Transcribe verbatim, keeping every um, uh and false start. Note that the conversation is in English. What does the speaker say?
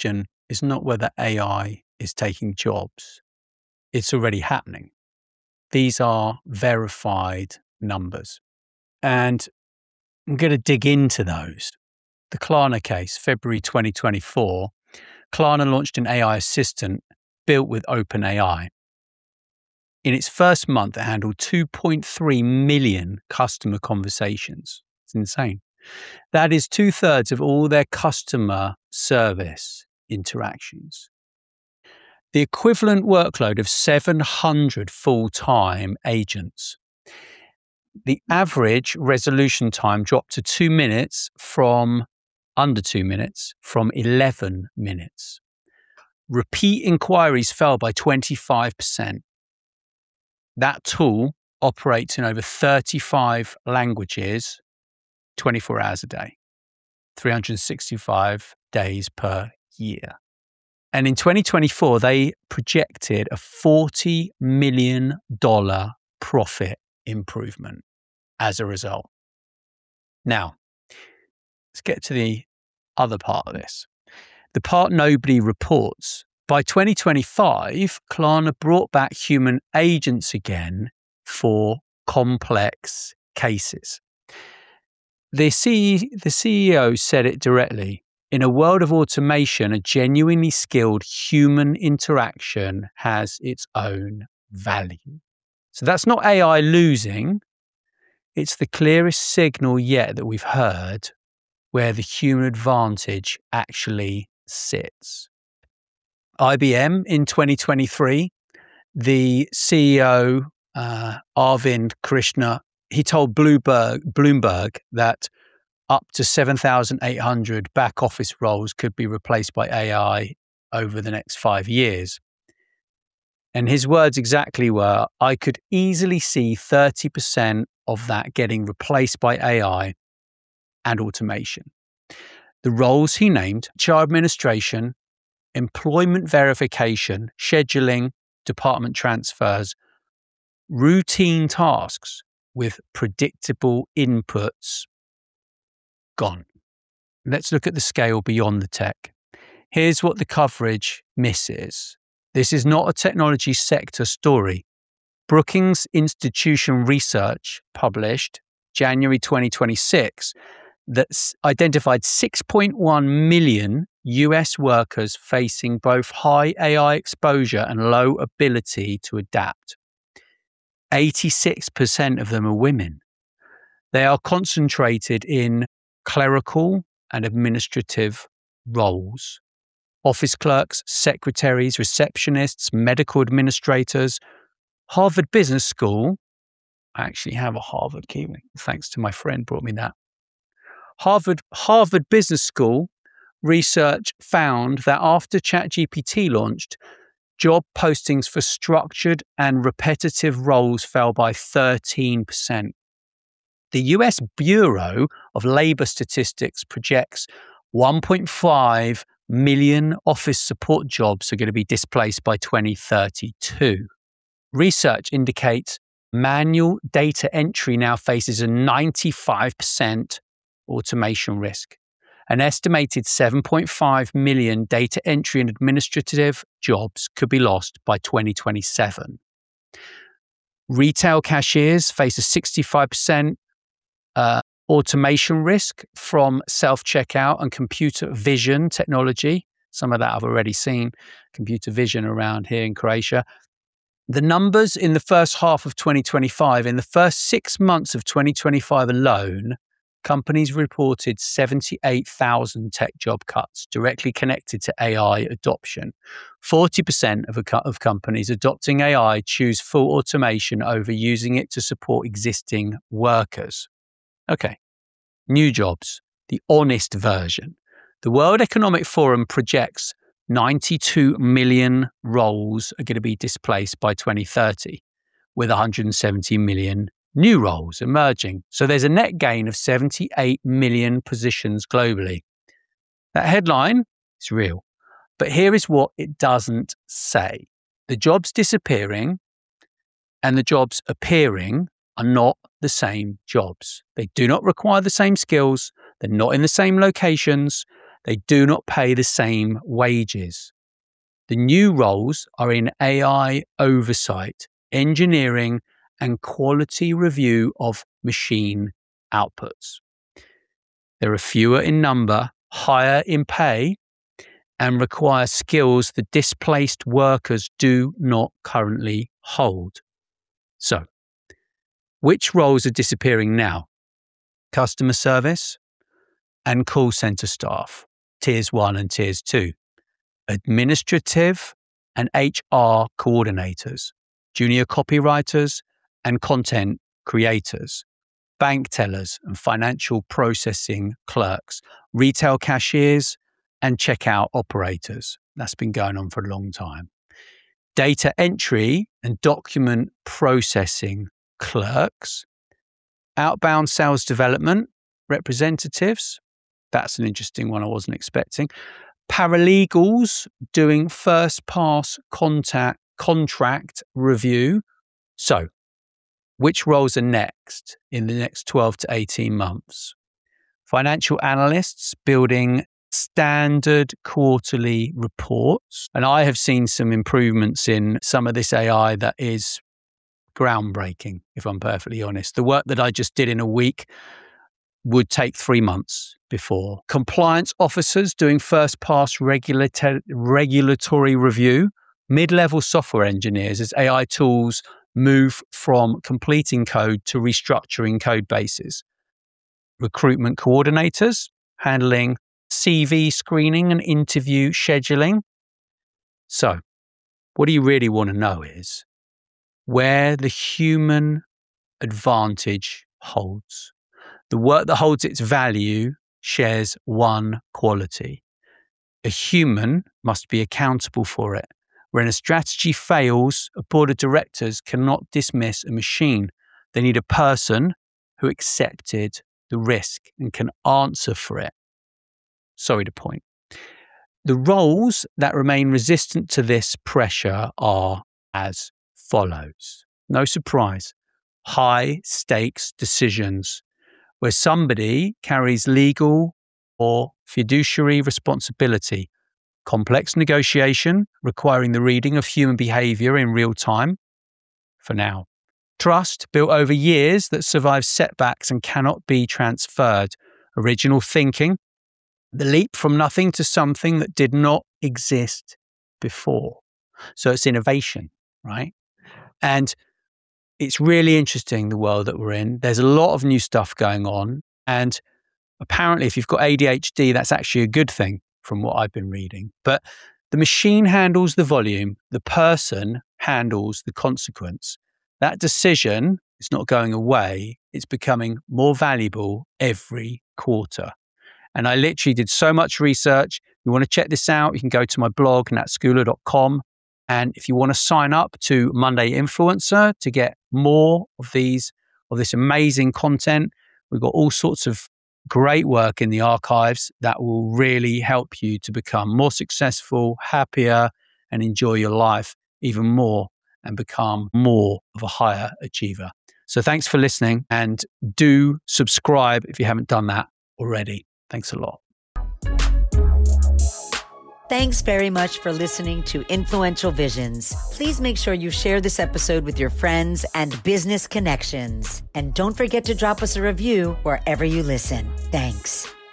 question is not whether A I is taking jobs. It's already happening. These are verified numbers. And I'm going to dig into those. The Klarna case, February twenty twenty-four, Klarna launched an A I assistant built with OpenAI. In its first month, it handled two point three million customer conversations. It's insane. That is two thirds of all their customer service interactions. The equivalent workload of seven hundred full-time agents. The average resolution time dropped to two minutes from under two minutes from eleven minutes. Repeat inquiries fell by twenty-five percent. That tool operates in over thirty-five languages, twenty-four hours a day, three hundred sixty-five days per year. And in twenty twenty-four, they projected a forty million dollars profit improvement as a result. Now, let's get to the other part of this. The part nobody reports. By twenty twenty-five, Klarna brought back human agents again for complex cases. The, C- the C E O said it directly. In a world of automation, a genuinely skilled human interaction has its own value. So that's not A I losing. It's the clearest signal yet that we've heard where the human advantage actually sits. I B M in twenty twenty-three, the C E O, uh, Arvind Krishna, he told Bloomberg, Bloomberg that up to seven thousand eight hundred back office roles could be replaced by A I over the next five years. And his words exactly were, I could easily see thirty percent of that getting replaced by A I and automation. The roles he named, H R administration, employment verification, scheduling, department transfers, routine tasks with predictable inputs, gone. Let's look at the scale beyond the tech. Here's what the coverage misses. This is not a technology sector story. Brookings Institution research published January twenty twenty-six that identified six point one million U S workers facing both high A I exposure and low ability to adapt. eighty-six percent of them are women. They are concentrated in clerical and administrative roles. Office clerks, secretaries, receptionists, medical administrators. Harvard Business School, I actually have a Harvard key, thanks to my friend brought me that. Harvard, Harvard Business School research found that after ChatGPT launched, job postings for structured and repetitive roles fell by thirteen percent. The U S Bureau of Labor Statistics projects one point five million office support jobs are going to be displaced by twenty thirty-two. Research indicates manual data entry now faces a ninety-five percent automation risk. An estimated seven point five million data entry and administrative jobs could be lost by twenty twenty-seven. Retail cashiers face a sixty-five percent uh, automation risk from self-checkout and computer vision technology. Some of that I've already seen, computer vision around here in Croatia. The numbers in the first half of twenty twenty-five, in the first six months of twenty twenty-five alone, companies reported seventy-eight thousand tech job cuts directly connected to A I adoption. forty percent of, a, of companies adopting A I choose full automation over using it to support existing workers. Okay, new jobs, the honest version. The World Economic Forum projects ninety-two million roles are going to be displaced by twenty thirty, with one hundred seventy million new roles emerging. So there's a net gain of seventy-eight million positions globally. That headline is real. But here is what it doesn't say. The jobs disappearing and the jobs appearing are not the same jobs. They do not require the same skills. They're not in the same locations. They do not pay the same wages. The new roles are in A I oversight, engineering, and quality review of machine outputs. There are fewer in number, higher in pay, and require skills the displaced workers do not currently hold. So, which roles are disappearing now? Customer service and call center staff, tiers one and tiers two. Administrative and H R coordinators, junior copywriters and content creators, bank tellers and financial processing clerks, retail cashiers and checkout operators. That's been going on for a long time. Data entry and document processing clerks, outbound sales development representatives. That's an interesting one I wasn't expecting. Paralegals doing first pass contact contract review. So, which roles are next in the next twelve to eighteen months? Financial analysts building standard quarterly reports. And I have seen some improvements in some of this A I that is groundbreaking, if I'm perfectly honest. The work that I just did in a week would take three months before. Compliance officers doing first pass regulator- regulatory review. Mid-level software engineers as A I tools move from completing code to restructuring code bases. Recruitment coordinators handling C V screening and interview scheduling. So, what do you really want to know is where the human advantage holds. The work that holds its value shares one quality. A human must be accountable for it. When a strategy fails, a board of directors cannot dismiss a machine. They need a person who accepted the risk and can answer for it. Sorry to point. The roles that remain resistant to this pressure are as follows. No surprise. High stakes decisions where somebody carries legal or fiduciary responsibility. Complex negotiation requiring the reading of human behavior in real time. For now. Trust built over years that survives setbacks and cannot be transferred. Original thinking. The leap from nothing to something that did not exist before. So it's innovation, right? And it's really interesting, the world that we're in. There's a lot of new stuff going on. And apparently, if you've got A D H D, that's actually a good thing from what I've been reading. But the machine handles the volume. The person handles the consequence. That decision is not going away. It's becoming more valuable every quarter. And I literally did so much research. If you want to check this out, you can go to my blog, nat schooler dot com. And if you want to sign up to Monday Influencer to get more of these, of this amazing content, we've got all sorts of great work in the archives that will really help you to become more successful, happier, and enjoy your life even more and become more of a higher achiever. So thanks for listening, and do subscribe if you haven't done that already. Thanks a lot. Thanks very much for listening to Influential Visions. Please make sure you share this episode with your friends and business connections. And don't forget to drop us a review wherever you listen. Thanks.